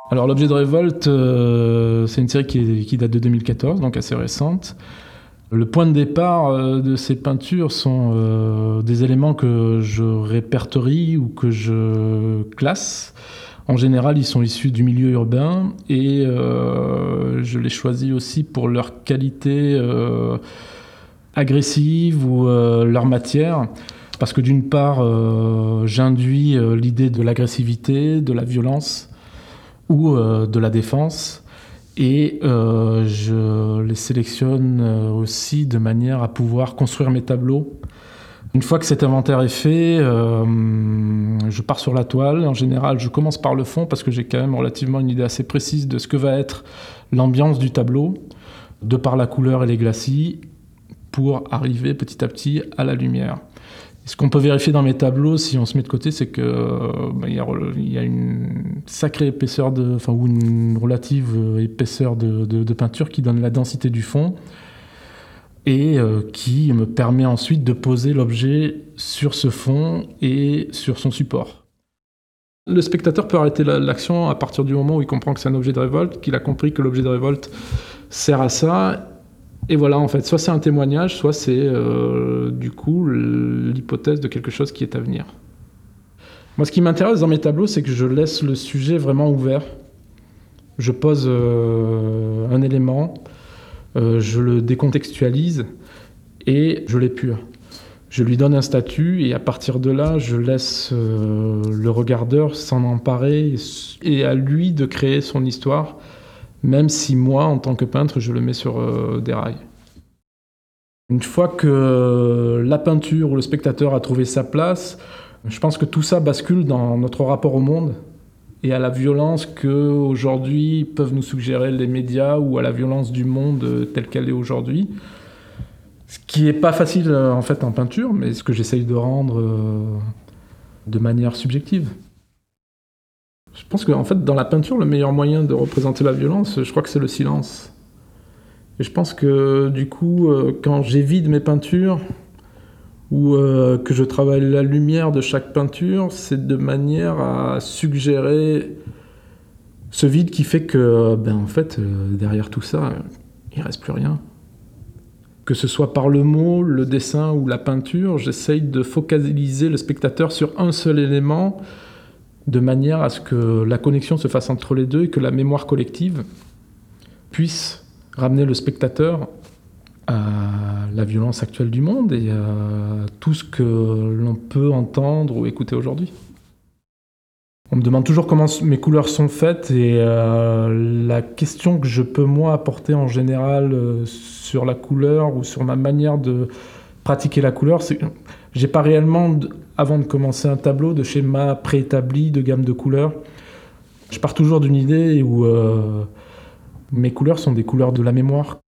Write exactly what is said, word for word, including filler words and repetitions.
Alors l'objet de révolte, euh, c'est une série qui, est- qui date de deux mille quatorze, donc assez récente. Le point de départ euh, de ces peintures sont euh, des éléments que je répertorie ou que je classe. En général, ils sont issus du milieu urbain et euh, je les choisis aussi pour leur qualité euh, agressive ou euh, leur matière. Parce que d'une part, euh, j'induis euh, l'idée de l'agressivité, de la violence ou euh, de la défense. Et euh, je les sélectionne euh, aussi de manière à pouvoir construire mes tableaux. Une fois que cet inventaire est fait, euh, je pars sur la toile. En général, je commence par le fond parce que j'ai quand même relativement une idée assez précise de ce que va être l'ambiance du tableau, de par la couleur et les glacis, pour arriver petit à petit à la lumière. Ce qu'on peut vérifier dans mes tableaux, si on se met de côté, c'est qu'il euh, bah, y, y a une sacrée épaisseur, de, enfin, ou une relative épaisseur de, de, de peinture qui donne la densité du fond et euh, qui me permet ensuite de poser l'objet sur ce fond et sur son support. Le spectateur peut arrêter l'action à partir du moment où il comprend que c'est un objet de révolte, qu'il a compris que l'objet de révolte sert à ça. Et voilà, en fait, soit c'est un témoignage, soit c'est euh, du coup l'hypothèse de quelque chose qui est à venir. Moi, ce qui m'intéresse dans mes tableaux, c'est que je laisse le sujet vraiment ouvert. Je pose euh, un élément, euh, je le décontextualise et je l'épure. Je lui donne un statut et à partir de là, je laisse euh, le regardeur s'en emparer et à lui de créer son histoire, même si moi, en tant que peintre, je le mets sur euh, des rails. Une fois que la peinture ou le spectateur a trouvé sa place, je pense que tout ça bascule dans notre rapport au monde et à la violence qu'aujourd'hui peuvent nous suggérer les médias ou à la violence du monde telle qu'elle est aujourd'hui. Ce qui n'est pas facile en fait en peinture, mais ce que j'essaye de rendre de manière subjective. Je pense qu'en fait, dans la peinture, le meilleur moyen de représenter la violence, je crois que c'est le silence. Et je pense que du coup, quand j'évite mes peintures, ou euh, que je travaille la lumière de chaque peinture, c'est de manière à suggérer ce vide qui fait que, ben, en fait, euh, derrière tout ça, il ne reste plus rien. Que ce soit par le mot, le dessin ou la peinture, j'essaye de focaliser le spectateur sur un seul élément, de manière à ce que la connexion se fasse entre les deux et que la mémoire collective puisse ramener le spectateur à la violence actuelle du monde et à tout ce que l'on peut entendre ou écouter aujourd'hui. On me demande toujours comment mes couleurs sont faites et euh, la question que je peux moi apporter en général euh, sur la couleur ou sur ma manière de pratiquer la couleur, c'est que j'ai pas réellement, de, avant de commencer un tableau, de schéma préétabli de gamme de couleurs. Je pars toujours d'une idée où euh, mes couleurs sont des couleurs de la mémoire.